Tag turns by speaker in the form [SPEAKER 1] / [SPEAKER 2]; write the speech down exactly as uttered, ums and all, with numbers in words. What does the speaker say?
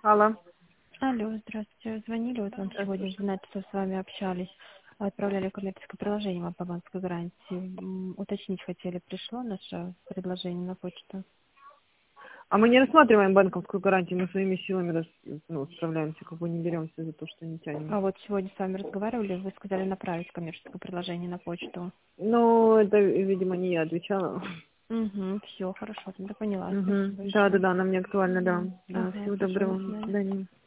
[SPEAKER 1] Алло.
[SPEAKER 2] Алло, здравствуйте. Звонили, вот вам сегодня в
[SPEAKER 1] Здравствуйте.
[SPEAKER 2] двенадцать часов с вами общались. Отправляли коммерческое приложение вам по банковской гарантии. М, Уточнить хотели, пришло наше предложение на почту?
[SPEAKER 1] А мы не рассматриваем банковскую гарантию, мы своими силами рас- ну, справляемся, как бы не беремся за то, что не тянем.
[SPEAKER 2] А вот сегодня с вами разговаривали, вы сказали направить коммерческое предложение на почту.
[SPEAKER 1] Ну, это, видимо, не я отвечала.
[SPEAKER 2] Угу, все, хорошо, тогда поняла.
[SPEAKER 1] Угу.
[SPEAKER 2] Спасибо
[SPEAKER 1] Да, да,
[SPEAKER 2] большое.
[SPEAKER 1] да, нам не актуально, да. Да,
[SPEAKER 2] Ага,
[SPEAKER 1] всего
[SPEAKER 2] хорошо, до
[SPEAKER 1] доброго, до
[SPEAKER 2] свидания.
[SPEAKER 1] свидания.